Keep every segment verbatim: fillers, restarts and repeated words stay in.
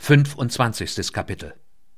Fünfundzwanzigstes Kapitel.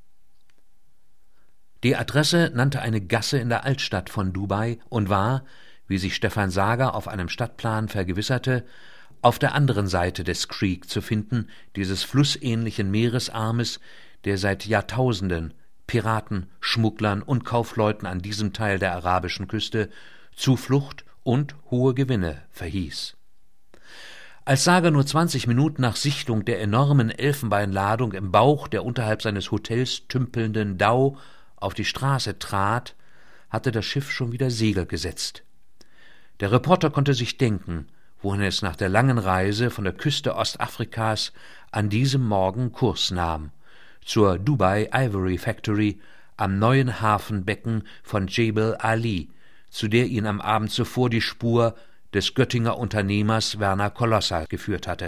Die Adresse nannte eine Gasse in der Altstadt von Dubai und war, wie sich Stefan Sager auf einem Stadtplan vergewisserte, auf der anderen Seite des Creek zu finden, dieses flussähnlichen Meeresarmes, der seit Jahrtausenden Piraten, Schmugglern und Kaufleuten an diesem Teil der arabischen Küste Zuflucht und hohe Gewinne verhieß. Als Sager nur zwanzig Minuten nach Sichtung der enormen Elfenbeinladung im Bauch der unterhalb seines Hotels tümpelnden Dhow auf die Straße trat, hatte das Schiff schon wieder Segel gesetzt. Der Reporter konnte sich denken, wohin es nach der langen Reise von der Küste Ostafrikas an diesem Morgen Kurs nahm, zur Dubai Ivory Factory am neuen Hafenbecken von Jebel Ali, zu der ihn am Abend zuvor die Spur des Göttinger Unternehmers Werner Kolosser geführt hatte.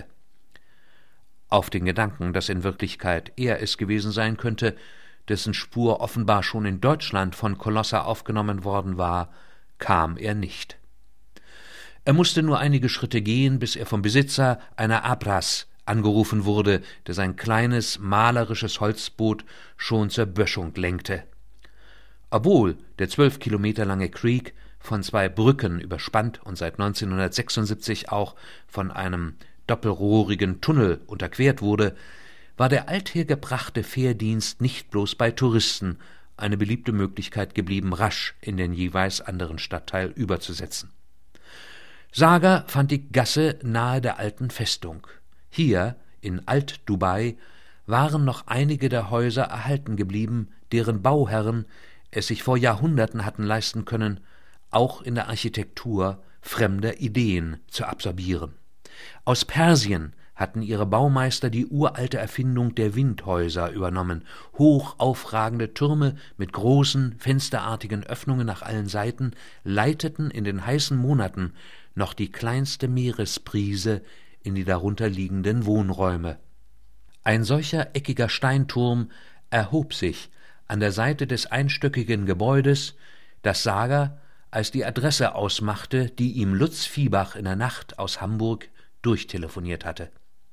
Auf den Gedanken, dass in Wirklichkeit er es gewesen sein könnte, dessen Spur offenbar schon in Deutschland von Kolosser aufgenommen worden war, kam er nicht. Er musste nur einige Schritte gehen, bis er vom Besitzer einer Abras angerufen wurde, der sein kleines, malerisches Holzboot schon zur Böschung lenkte. Obwohl der zwölf Kilometer lange Creek von zwei Brücken überspannt und seit neunzehnhundertsechsundsiebzig auch von einem doppelrohrigen Tunnel unterquert wurde, war der althergebrachte Fährdienst nicht bloß bei Touristen eine beliebte Möglichkeit geblieben, rasch in den jeweils anderen Stadtteil überzusetzen. Sager fand die Gasse nahe der alten Festung. Hier, in Alt-Dubai, waren noch einige der Häuser erhalten geblieben, deren Bauherren es sich vor Jahrhunderten hatten leisten können, auch in der Architektur fremder Ideen zu absorbieren. Aus Persien hatten ihre Baumeister die uralte Erfindung der Windhäuser übernommen, hoch aufragende Türme mit großen, fensterartigen Öffnungen nach allen Seiten leiteten in den heißen Monaten noch die kleinste Meeresbrise in die darunter liegenden Wohnräume. Ein solcher eckiger Steinturm erhob sich an der Seite des einstöckigen Gebäudes, das Sager als die Adresse ausmachte, die ihm Lutz Viehbach in der Nacht aus Hamburg durchtelefoniert hatte.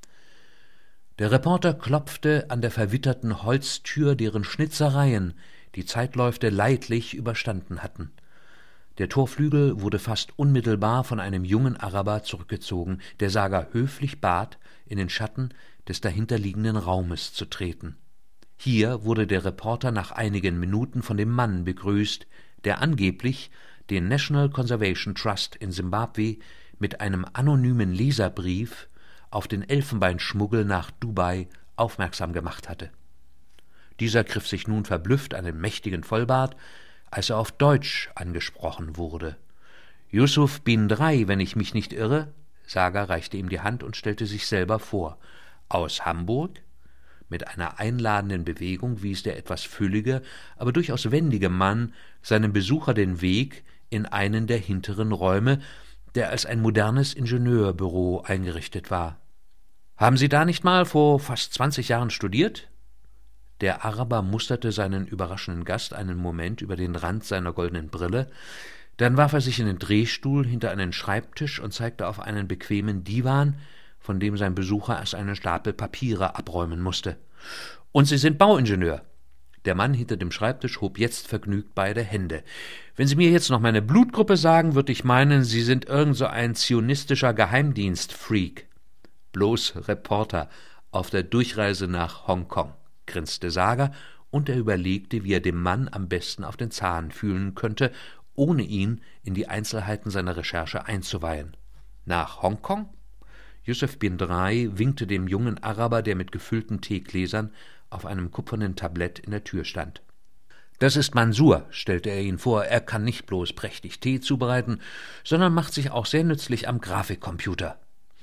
Der Reporter klopfte an der verwitterten Holztür, deren Schnitzereien die Zeitläufte leidlich überstanden hatten. Der Torflügel wurde fast unmittelbar von einem jungen Araber zurückgezogen, der Sager höflich bat, in den Schatten des dahinterliegenden Raumes zu treten. Hier wurde der Reporter nach einigen Minuten von dem Mann begrüßt, der angeblich den National Conservation Trust in Simbabwe mit einem anonymen Leserbrief auf den Elfenbeinschmuggel nach Dubai aufmerksam gemacht hatte. Dieser griff sich nun verblüfft an den mächtigen Vollbart, als er auf Deutsch angesprochen wurde. »Yusuf bin drei, wenn ich mich nicht irre?« Sager reichte ihm die Hand und stellte sich selber vor. »Aus Hamburg?« Mit einer einladenden Bewegung wies der etwas füllige, aber durchaus wendige Mann seinem Besucher den Weg in einen der hinteren Räume, der als ein modernes Ingenieurbüro eingerichtet war. »Haben Sie da nicht mal vor fast zwanzig Jahren studiert?« Der Araber musterte seinen überraschenden Gast einen Moment über den Rand seiner goldenen Brille, dann warf er sich in den Drehstuhl hinter einen Schreibtisch und zeigte auf einen bequemen Divan, von dem sein Besucher erst einen Stapel Papiere abräumen musste. »Und Sie sind Bauingenieur?« Der Mann hinter dem Schreibtisch hob jetzt vergnügt beide Hände. »Wenn Sie mir jetzt noch meine Blutgruppe sagen, würde ich meinen, Sie sind irgend so ein zionistischer Geheimdienstfreak.« »Bloß Reporter auf der Durchreise nach Hongkong«, grinste Sager, und er überlegte, wie er dem Mann am besten auf den Zahn fühlen könnte, ohne ihn in die Einzelheiten seiner Recherche einzuweihen. »Nach Hongkong?« Yusuf bin drei winkte dem jungen Araber, der mit gefüllten Teegläsern auf einem kupfernen Tablett in der Tür stand. »Das ist Mansur«, stellte er ihn vor. »Er kann nicht bloß prächtig Tee zubereiten, sondern macht sich auch sehr nützlich am Grafikcomputer.«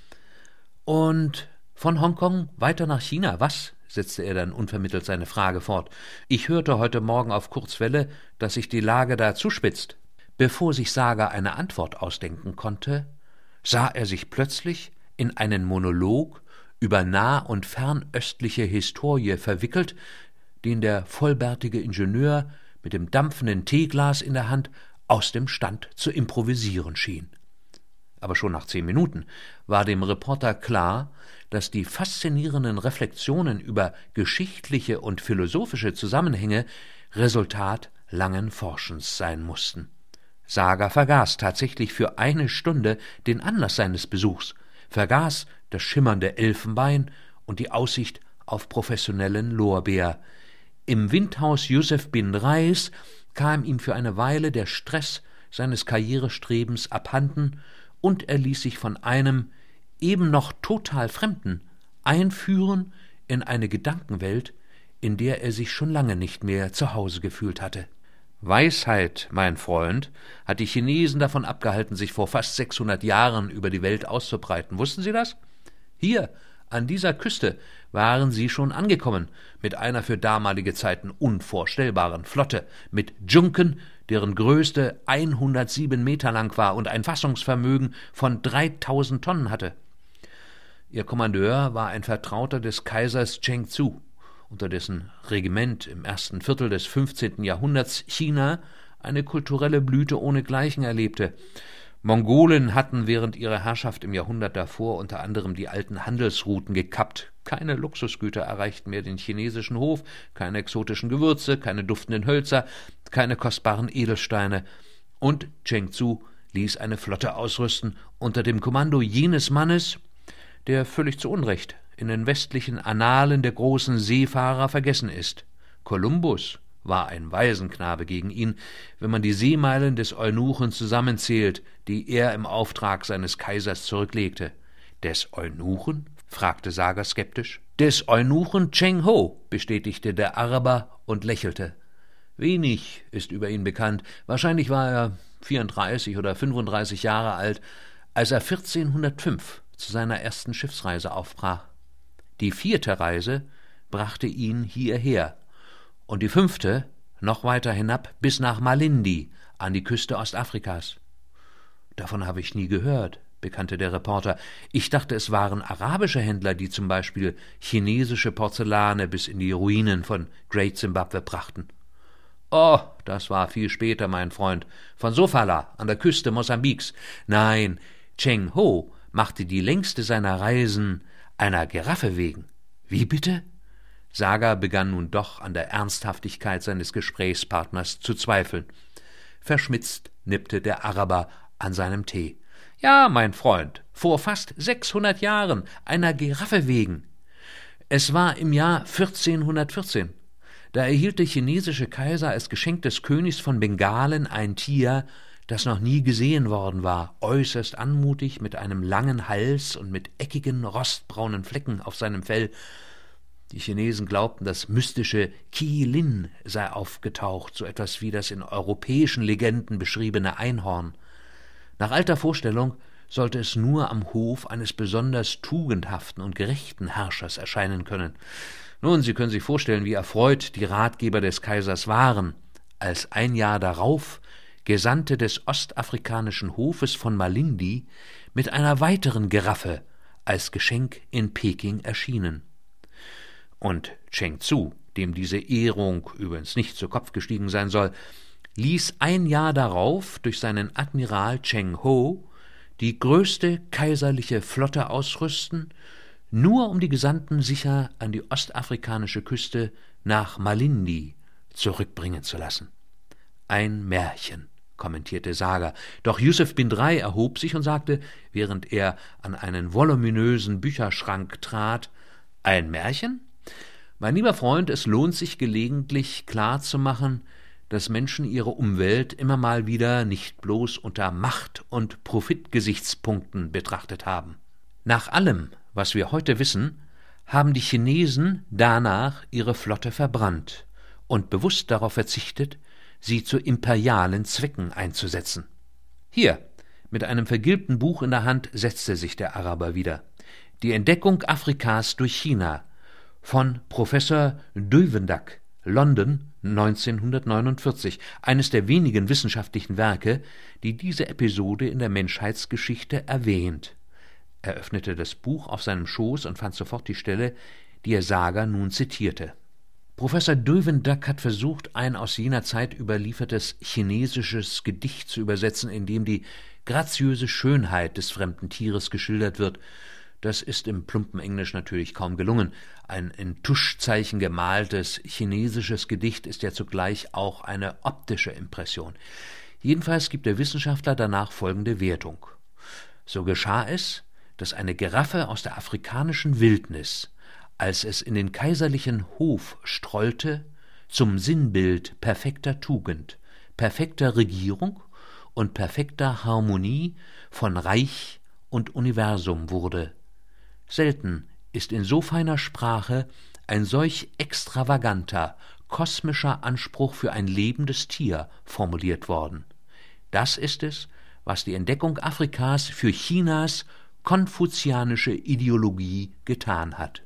»Und von Hongkong weiter nach China, was?« setzte er dann unvermittelt seine Frage fort. »Ich hörte heute Morgen auf Kurzwelle, dass sich die Lage da zuspitzt.« Bevor sich Sager eine Antwort ausdenken konnte, sah er sich plötzlich in einen Monolog über nah- und fernöstliche Historie verwickelt, den der vollbärtige Ingenieur mit dem dampfenden Teeglas in der Hand aus dem Stand zu improvisieren schien. aber schon nach zehn Minuten war dem Reporter klar, dass die faszinierenden Reflexionen über geschichtliche und philosophische Zusammenhänge Resultat langen Forschens sein mussten. Sager vergaß tatsächlich für eine Stunde den Anlass seines Besuchs, vergaß das schimmernde Elfenbein und die Aussicht auf professionellen Lorbeer. Im Windhaus Yusuf bin Reis kam ihm für eine Weile der Stress seines Karrierestrebens abhanden und er ließ sich von einem eben noch total Fremden einführen in eine Gedankenwelt, in der er sich schon lange nicht mehr zu Hause gefühlt hatte. Weisheit, mein Freund, hat die Chinesen davon abgehalten, sich vor fast sechshundert Jahren über die Welt auszubreiten. Wussten Sie das? Hier, an dieser Küste, waren sie schon angekommen, mit einer für damalige Zeiten unvorstellbaren Flotte, mit Dschunken, deren Größte hundertsieben Meter lang war und ein Fassungsvermögen von dreitausend Tonnen hatte. Ihr Kommandeur war ein Vertrauter des Kaisers Cheng Zu, unter dessen Regiment im ersten Viertel des fünfzehnten Jahrhunderts China eine kulturelle Blüte ohnegleichen erlebte. Mongolen hatten während ihrer Herrschaft im Jahrhundert davor unter anderem die alten Handelsrouten gekappt. Keine Luxusgüter erreichten mehr den chinesischen Hof, keine exotischen Gewürze, keine duftenden Hölzer, keine kostbaren Edelsteine. Und Cheng Zu ließ eine Flotte ausrüsten unter dem Kommando jenes Mannes, der völlig zu Unrecht in den westlichen Annalen der großen Seefahrer vergessen ist. Kolumbus war ein Waisenknabe gegen ihn, wenn man die Seemeilen des Eunuchen zusammenzählt, die er im Auftrag seines Kaisers zurücklegte. Des Eunuchen? Fragte Sager skeptisch. Des Eunuchen Cheng Ho, bestätigte der Araber und lächelte. Wenig ist über ihn bekannt. Wahrscheinlich war er vierunddreißig oder fünfunddreißig Jahre alt, als er vierzehnhundertfünf zu seiner ersten Schiffsreise aufbrach. Die vierte Reise brachte ihn hierher, und die fünfte noch weiter hinab bis nach Malindi an die Küste Ostafrikas. Davon habe ich nie gehört, bekannte der Reporter. Ich dachte, es waren arabische Händler, die zum Beispiel chinesische Porzellane bis in die Ruinen von Great Zimbabwe brachten. Oh, das war viel später, mein Freund, von Sofala an der Küste Mosambiks. Nein, Cheng Ho machte die längste seiner Reisen einer Giraffe wegen. Wie bitte? Sager begann nun doch an der Ernsthaftigkeit seines Gesprächspartners zu zweifeln. Verschmitzt nippte der Araber an seinem Tee. »Ja, mein Freund, vor fast sechshundert Jahren, einer Giraffe wegen. Es war im Jahr vierzehnhundertvierzehn. Da erhielt der chinesische Kaiser als Geschenk des Königs von Bengalen ein Tier, das noch nie gesehen worden war, äußerst anmutig, mit einem langen Hals und mit eckigen, rostbraunen Flecken auf seinem Fell. Die Chinesen glaubten, das mystische Qi-Lin sei aufgetaucht, so etwas wie das in europäischen Legenden beschriebene Einhorn. Nach alter Vorstellung sollte es nur am Hof eines besonders tugendhaften und gerechten Herrschers erscheinen können. Nun, Sie können sich vorstellen, wie erfreut die Ratgeber des Kaisers waren, als ein Jahr darauf Gesandte des ostafrikanischen Hofes von Malindi mit einer weiteren Giraffe als Geschenk in Peking erschienen. Und Cheng Zu, dem diese Ehrung übrigens nicht zu Kopf gestiegen sein soll, ließ ein Jahr darauf durch seinen Admiral Cheng Ho die größte kaiserliche Flotte ausrüsten, nur um die Gesandten sicher an die ostafrikanische Küste nach Malindi zurückbringen zu lassen. Ein Märchen, kommentierte Sager, doch Yusuf bin Drei erhob sich und sagte, während er an einen voluminösen Bücherschrank trat, »Ein Märchen? Mein lieber Freund, es lohnt sich gelegentlich klarzumachen, dass Menschen ihre Umwelt immer mal wieder nicht bloß unter Macht- und Profitgesichtspunkten betrachtet haben. Nach allem, was wir heute wissen, haben die Chinesen danach ihre Flotte verbrannt und bewusst darauf verzichtet, sie zu imperialen Zwecken einzusetzen. Hier, mit einem vergilbten Buch in der Hand, setzte sich der Araber wieder. Die Entdeckung Afrikas durch China von Professor Duivendak, London, neunzehnhundertneunundvierzig, eines der wenigen wissenschaftlichen Werke, die diese Episode in der Menschheitsgeschichte erwähnt. Er öffnete das Buch auf seinem Schoß und fand sofort die Stelle, die er Sager nun zitierte. Professor Duivendak hat versucht, ein aus jener Zeit überliefertes chinesisches Gedicht zu übersetzen, in dem die graziöse Schönheit des fremden Tieres geschildert wird. Das ist im plumpen Englisch natürlich kaum gelungen. Ein in Tuschzeichen gemaltes chinesisches Gedicht ist ja zugleich auch eine optische Impression. Jedenfalls gibt der Wissenschaftler danach folgende Wertung: So geschah es, dass eine Giraffe aus der afrikanischen Wildnis, als es in den kaiserlichen Hof strollte, zum Sinnbild perfekter Tugend, perfekter Regierung und perfekter Harmonie von Reich und Universum wurde. Selten ist in so feiner Sprache ein solch extravaganter, kosmischer Anspruch für ein lebendes Tier formuliert worden. Das ist es, was die Entdeckung Afrikas für Chinas konfuzianische Ideologie getan hat.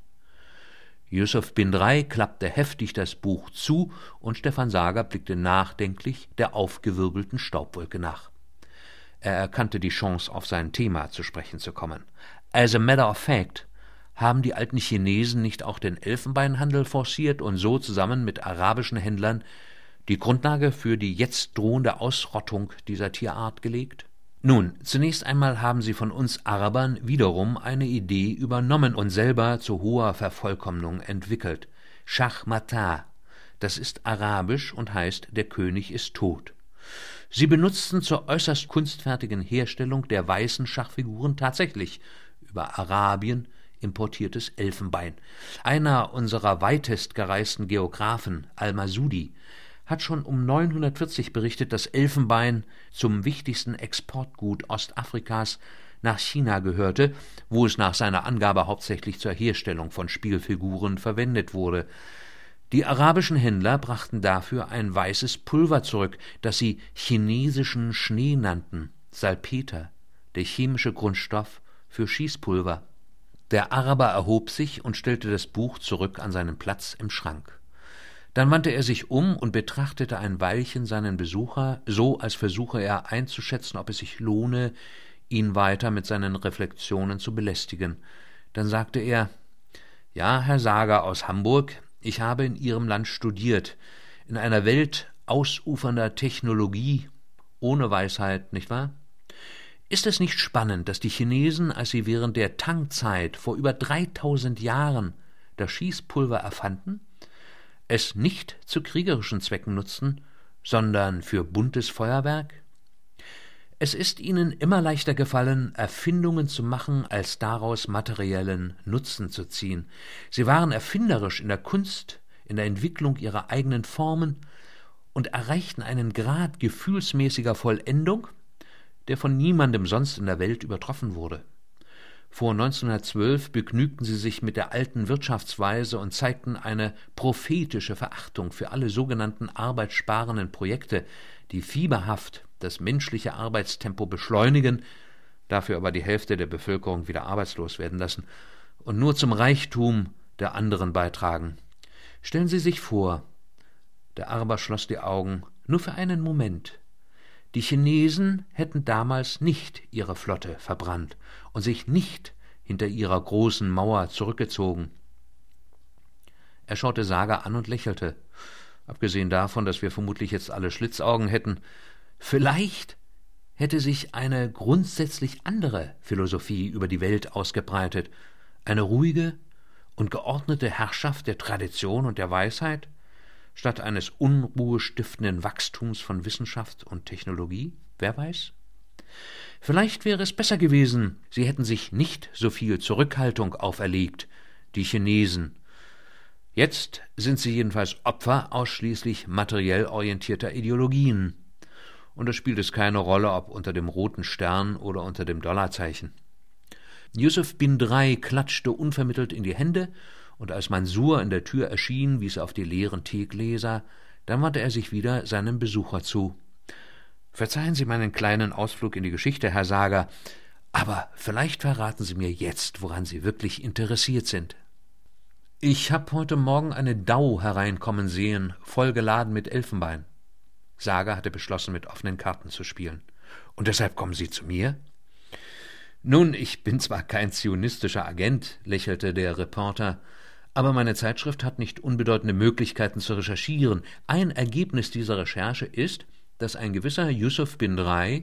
Yusuf Bindrei klappte heftig das Buch zu, und Stefan Sager blickte nachdenklich der aufgewirbelten Staubwolke nach. Er erkannte die Chance, auf sein Thema zu sprechen zu kommen. As a matter of fact, haben die alten Chinesen nicht auch den Elfenbeinhandel forciert und so zusammen mit arabischen Händlern die Grundlage für die jetzt drohende Ausrottung dieser Tierart gelegt? Nun, zunächst einmal haben sie von uns Arabern wiederum eine Idee übernommen und selber zu hoher Vervollkommnung entwickelt. Schachmata, das ist arabisch und heißt, der König ist tot. Sie benutzten zur äußerst kunstfertigen Herstellung der weißen Schachfiguren tatsächlich über Arabien importiertes Elfenbein. Einer unserer weitest gereisten Geographen, Al-Masudi, hat schon um neunhundertvierzig berichtet, dass Elfenbein zum wichtigsten Exportgut Ostafrikas nach China gehörte, wo es nach seiner Angabe hauptsächlich zur Herstellung von Spielfiguren verwendet wurde. Die arabischen Händler brachten dafür ein weißes Pulver zurück, das sie chinesischen Schnee nannten, Salpeter, der chemische Grundstoff für Schießpulver. Der Araber erhob sich und stellte das Buch zurück an seinen Platz im Schrank. Dann wandte er sich um und betrachtete ein Weilchen seinen Besucher, so als versuche er einzuschätzen, ob es sich lohne, ihn weiter mit seinen Reflexionen zu belästigen. Dann sagte er: »Ja, Herr Sager aus Hamburg, ich habe in Ihrem Land studiert, in einer Welt ausufernder Technologie, ohne Weisheit, nicht wahr? Ist es nicht spannend, dass die Chinesen, als sie während der Tang-Zeit vor über dreitausend Jahren das Schießpulver erfanden, es nicht zu kriegerischen Zwecken nutzten, sondern für buntes Feuerwerk? Es ist ihnen immer leichter gefallen, Erfindungen zu machen, als daraus materiellen Nutzen zu ziehen. Sie waren erfinderisch in der Kunst, in der Entwicklung ihrer eigenen Formen und erreichten einen Grad gefühlsmäßiger Vollendung, der von niemandem sonst in der Welt übertroffen wurde. Vor neunzehnhundertzwölf begnügten sie sich mit der alten Wirtschaftsweise und zeigten eine prophetische Verachtung für alle sogenannten arbeitssparenden Projekte, die fieberhaft das menschliche Arbeitstempo beschleunigen, dafür aber die Hälfte der Bevölkerung wieder arbeitslos werden lassen und nur zum Reichtum der anderen beitragen. Stellen Sie sich vor, der Araber schloss die Augen, nur für einen Moment. Die Chinesen hätten damals nicht ihre Flotte verbrannt und sich nicht hinter ihrer großen Mauer zurückgezogen. Er schaute Sager an und lächelte. Abgesehen davon, dass wir vermutlich jetzt alle Schlitzaugen hätten, vielleicht hätte sich eine grundsätzlich andere Philosophie über die Welt ausgebreitet, eine ruhige und geordnete Herrschaft der Tradition und der Weisheit, statt eines unruhestiftenden Wachstums von Wissenschaft und Technologie? Wer weiß? Vielleicht wäre es besser gewesen, sie hätten sich nicht so viel Zurückhaltung auferlegt, die Chinesen. Jetzt sind sie jedenfalls Opfer ausschließlich materiell orientierter Ideologien. Und da spielt es keine Rolle, ob unter dem roten Stern oder unter dem Dollarzeichen. Yusuf Bindrei klatschte unvermittelt in die Hände, und als Mansur in der Tür erschien, wies er auf die leeren Teegläser, dann wandte er sich wieder seinem Besucher zu. »Verzeihen Sie meinen kleinen Ausflug in die Geschichte, Herr Sager, aber vielleicht verraten Sie mir jetzt, woran Sie wirklich interessiert sind.« »Ich habe heute Morgen eine Dau hereinkommen sehen, vollgeladen mit Elfenbein.« Sager hatte beschlossen, mit offenen Karten zu spielen. »Und deshalb kommen Sie zu mir?« »Nun, ich bin zwar kein zionistischer Agent«, lächelte der Reporter, »aber meine Zeitschrift hat nicht unbedeutende Möglichkeiten zu recherchieren. Ein Ergebnis dieser Recherche ist, dass ein gewisser Yusuf Bindrei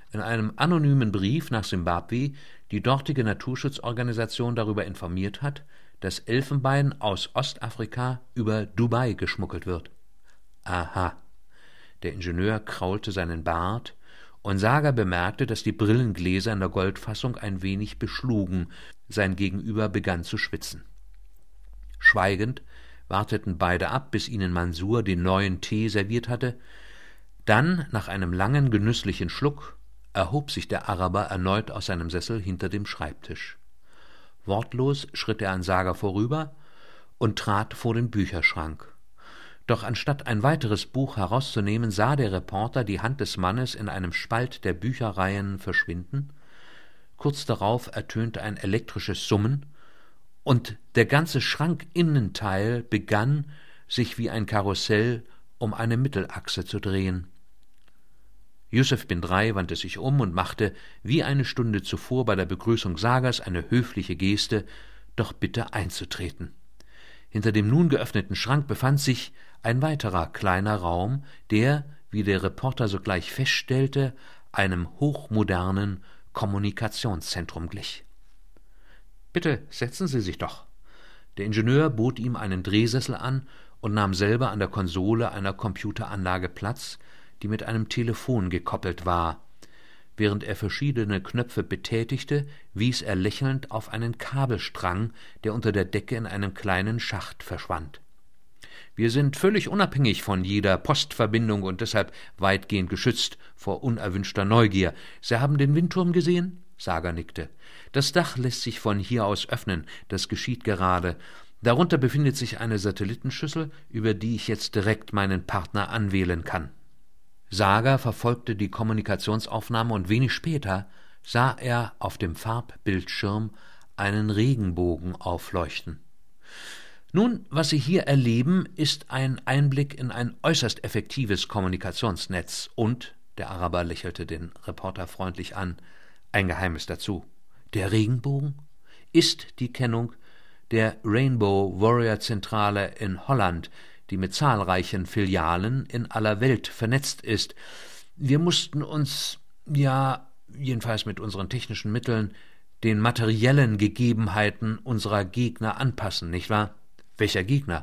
in einem anonymen Brief nach Simbabwe die dortige Naturschutzorganisation darüber informiert hat, dass Elfenbein aus Ostafrika über Dubai geschmuggelt wird. Aha. Der Ingenieur kraulte seinen Bart, und Sager bemerkte, dass die Brillengläser in der Goldfassung ein wenig beschlugen. Sein Gegenüber begann zu schwitzen. Schweigend warteten beide ab, bis ihnen Mansur den neuen Tee serviert hatte. Dann, nach einem langen, genüsslichen Schluck, erhob sich der Araber erneut aus seinem Sessel hinter dem Schreibtisch. Wortlos schritt er an Sager vorüber und trat vor den Bücherschrank. Doch anstatt ein weiteres Buch herauszunehmen, sah der Reporter die Hand des Mannes in einem Spalt der Bücherreihen verschwinden. Kurz darauf ertönte ein elektrisches Summen, und der ganze Schrankinnenteil begann, sich wie ein Karussell um eine Mittelachse zu drehen. Yusuf Bindrai wandte sich um und machte, wie eine Stunde zuvor bei der Begrüßung Sagers, eine höfliche Geste, doch bitte einzutreten. Hinter dem nun geöffneten Schrank befand sich ein weiterer kleiner Raum, der, wie der Reporter sogleich feststellte, einem hochmodernen Kommunikationszentrum glich. »Bitte, setzen Sie sich doch.« Der Ingenieur bot ihm einen Drehsessel an und nahm selber an der Konsole einer Computeranlage Platz, die mit einem Telefon gekoppelt war. Während er verschiedene Knöpfe betätigte, wies er lächelnd auf einen Kabelstrang, der unter der Decke in einem kleinen Schacht verschwand. »Wir sind völlig unabhängig von jeder Postverbindung und deshalb weitgehend geschützt vor unerwünschter Neugier. Sie haben den Windturm gesehen?« Sager nickte. »Das Dach lässt sich von hier aus öffnen, das geschieht gerade. Darunter befindet sich eine Satellitenschüssel, über die ich jetzt direkt meinen Partner anwählen kann.« Sager verfolgte die Kommunikationsaufnahme, und wenig später sah er auf dem Farbbildschirm einen Regenbogen aufleuchten. »Nun, was Sie hier erleben, ist ein Einblick in ein äußerst effektives Kommunikationsnetz und«, der Araber lächelte den Reporter freundlich an, »ein Geheimnis dazu. Der Regenbogen ist die Kennung der Rainbow Warrior Zentrale in Holland, die mit zahlreichen Filialen in aller Welt vernetzt ist. Wir mussten uns, ja, jedenfalls mit unseren technischen Mitteln, den materiellen Gegebenheiten unserer Gegner anpassen, nicht wahr?« »Welcher Gegner?«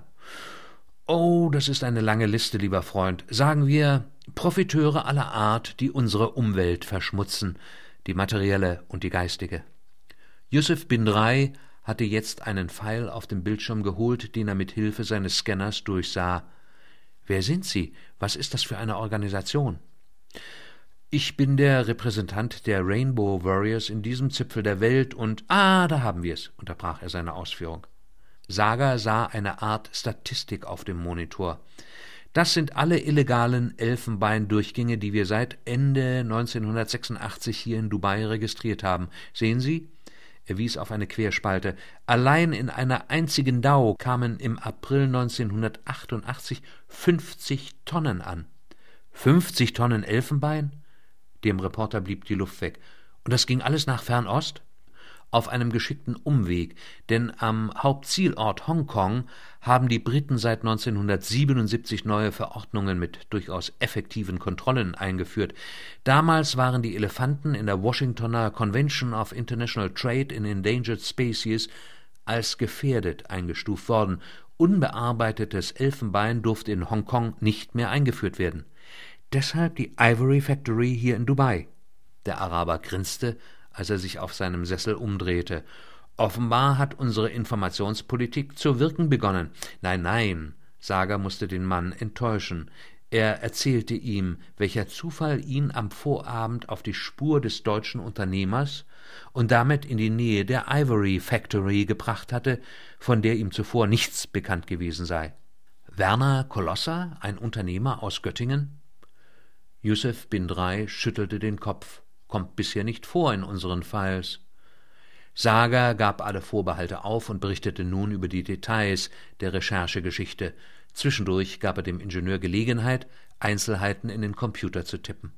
»Oh, das ist eine lange Liste, lieber Freund. Sagen wir Profiteure aller Art, die unsere Umwelt verschmutzen, die materielle und die geistige.« Yusuf Bindrai hatte jetzt einen Pfeil auf dem Bildschirm geholt, den er mit Hilfe seines Scanners durchsah. »Wer sind Sie? Was ist das für eine Organisation?« »Ich bin der Repräsentant der Rainbow Warriors in diesem Zipfel der Welt und...« »Ah, da haben wir es«, unterbrach er seine Ausführung. Sager sah eine Art Statistik auf dem Monitor. »Das sind alle illegalen Elfenbeindurchgänge, die wir seit Ende neunzehnhundertsechsundachtzig hier in Dubai registriert haben. Sehen Sie?« Er wies auf eine Querspalte. »Allein in einer einzigen Dau kamen im April neunzehnhundertachtundachtzig fünfzig Tonnen an.« »fünfzig Tonnen Elfenbein?« Dem Reporter blieb die Luft weg. »Und das ging alles nach Fernost?« »Auf einem geschickten Umweg, denn am Hauptzielort Hongkong haben die Briten seit neunzehnhundertsiebenundsiebzig neue Verordnungen mit durchaus effektiven Kontrollen eingeführt. Damals waren die Elefanten in der Washingtoner Convention of International Trade in Endangered Species als gefährdet eingestuft worden. Unbearbeitetes Elfenbein durfte in Hongkong nicht mehr eingeführt werden. Deshalb die Ivory Factory hier in Dubai.« Der Araber grinste, als er sich auf seinem Sessel umdrehte. »Offenbar hat unsere Informationspolitik zu wirken begonnen.« »Nein, nein«, Sager musste den Mann enttäuschen. Er erzählte ihm, welcher Zufall ihn am Vorabend auf die Spur des deutschen Unternehmers und damit in die Nähe der Ivory Factory gebracht hatte, von der ihm zuvor nichts bekannt gewesen sei. »Werner Kolosser, ein Unternehmer aus Göttingen?« Yusuf Bindrai schüttelte den Kopf. »Kommt bisher nicht vor in unseren Files.« Sager gab alle Vorbehalte auf und berichtete nun über die Details der Recherchegeschichte. Zwischendurch gab er dem Ingenieur Gelegenheit, Einzelheiten in den Computer zu tippen.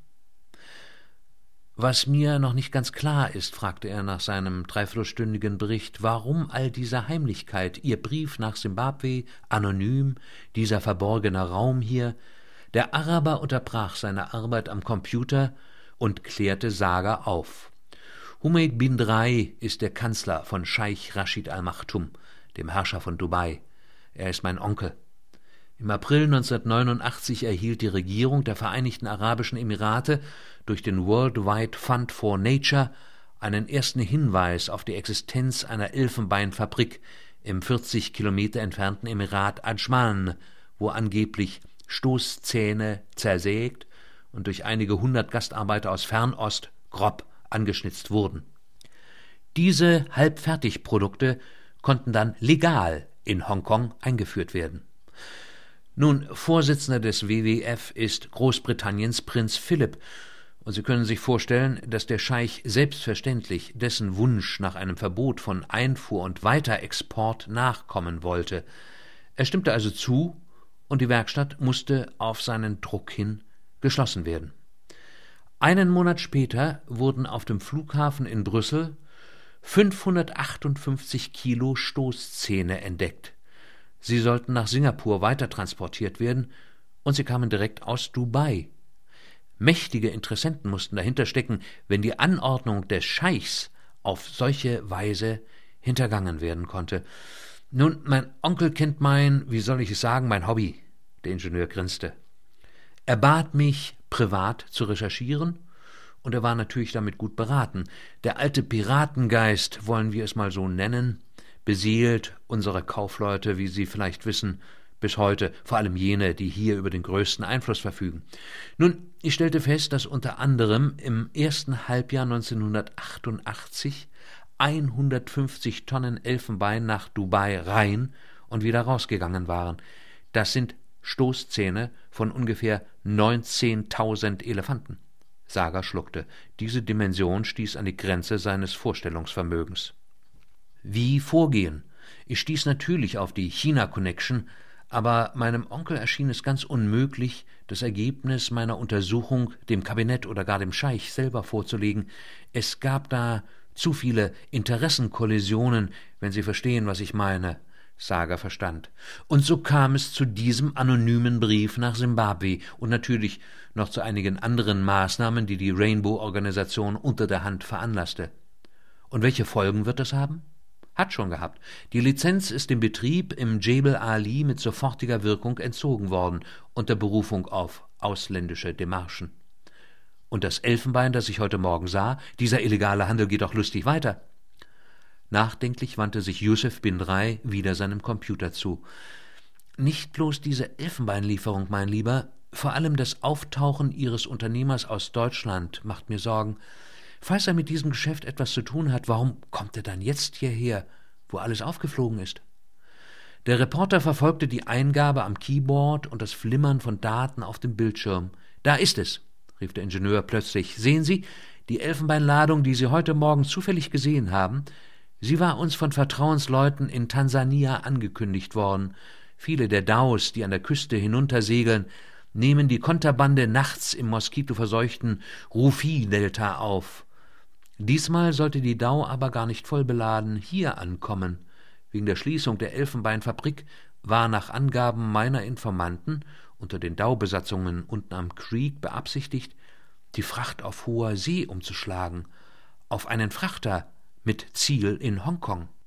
»Was mir noch nicht ganz klar ist«, fragte er nach seinem dreiviertelstündigen Bericht, »warum all diese Heimlichkeit, Ihr Brief nach Simbabwe, anonym, dieser verborgene Raum hier?« Der Araber unterbrach seine Arbeit am Computer und klärte Sager auf. Humeid bin Drai ist der Kanzler von Scheich Rashid Al Maktoum, dem Herrscher von Dubai. Er ist mein Onkel. Im April neunzehnhundertneunundachtzig erhielt die Regierung der Vereinigten Arabischen Emirate durch den Worldwide Fund for Nature einen ersten Hinweis auf die Existenz einer Elfenbeinfabrik im vierzig Kilometer entfernten Emirat Adschman, wo angeblich Stoßzähne zersägt und durch einige hundert Gastarbeiter aus Fernost grob angeschnitzt wurden. Diese Halbfertigprodukte konnten dann legal in Hongkong eingeführt werden. Nun, Vorsitzender des W W F ist Großbritanniens Prinz Philipp, und Sie können sich vorstellen, dass der Scheich selbstverständlich dessen Wunsch nach einem Verbot von Einfuhr und Weiterexport nachkommen wollte. Er stimmte also zu, und die Werkstatt musste auf seinen Druck hin geschlossen werden. Einen Monat später wurden auf dem Flughafen in Brüssel fünfhundertachtundfünfzig Kilo Stoßzähne entdeckt. Sie sollten nach Singapur weitertransportiert werden, und sie kamen direkt aus Dubai. Mächtige Interessenten mussten dahinter stecken, wenn die Anordnung des Scheichs auf solche Weise hintergangen werden konnte. Nun, mein Onkel kennt mein, wie soll ich es sagen, mein Hobby. Der Ingenieur grinste. Er bat mich, privat zu recherchieren, und er war natürlich damit gut beraten. Der alte Piratengeist, wollen wir es mal so nennen, beseelt unsere Kaufleute, wie Sie vielleicht wissen, bis heute, vor allem jene, die hier über den größten Einfluss verfügen. Nun, ich stellte fest, dass unter anderem im ersten Halbjahr neunzehnhundertachtundachtzig hundertfünfzig Tonnen Elfenbein nach Dubai rein und wieder rausgegangen waren. Das sind Stoßzähne von ungefähr neunzehntausend Elefanten. Sager schluckte. Diese Dimension stieß an die Grenze seines Vorstellungsvermögens. Wie vorgehen? Ich stieß natürlich auf die China-Connection, aber meinem Onkel erschien es ganz unmöglich, das Ergebnis meiner Untersuchung dem Kabinett oder gar dem Scheich selber vorzulegen. Es gab da zu viele Interessenkollisionen, wenn Sie verstehen, was ich meine. Sager verstand. Und so kam es zu diesem anonymen Brief nach Simbabwe und natürlich noch zu einigen anderen Maßnahmen, die die Rainbow-Organisation unter der Hand veranlasste. Und welche Folgen wird das haben? Hat schon gehabt. Die Lizenz ist dem Betrieb im Jebel Ali mit sofortiger Wirkung entzogen worden, unter Berufung auf ausländische Demarchen. Und das Elfenbein, das ich heute Morgen sah, dieser illegale Handel geht doch lustig weiter. Nachdenklich wandte sich Yusuf bin Drai wieder seinem Computer zu. Nicht bloß diese Elfenbeinlieferung, mein Lieber, vor allem das Auftauchen Ihres Unternehmers aus Deutschland macht mir Sorgen. Falls er mit diesem Geschäft etwas zu tun hat, warum kommt er dann jetzt hierher, wo alles aufgeflogen ist? Der Reporter verfolgte die Eingabe am Keyboard und das Flimmern von Daten auf dem Bildschirm. »Da ist es«, rief der Ingenieur plötzlich. »Sehen Sie, die Elfenbeinladung, die Sie heute Morgen zufällig gesehen haben, sie war uns von Vertrauensleuten in Tansania angekündigt worden. Viele der Dhows, die an der Küste hinuntersegeln, nehmen die Konterbande nachts im moskitoverseuchten Rufi-Delta auf. Diesmal sollte die Dhow aber gar nicht voll beladen hier ankommen. Wegen der Schließung der Elfenbeinfabrik war nach Angaben meiner Informanten unter den Dhow-Besatzungen unten am Creek beabsichtigt, die Fracht auf hoher See umzuschlagen, auf einen Frachter mit Ziel in Hongkong.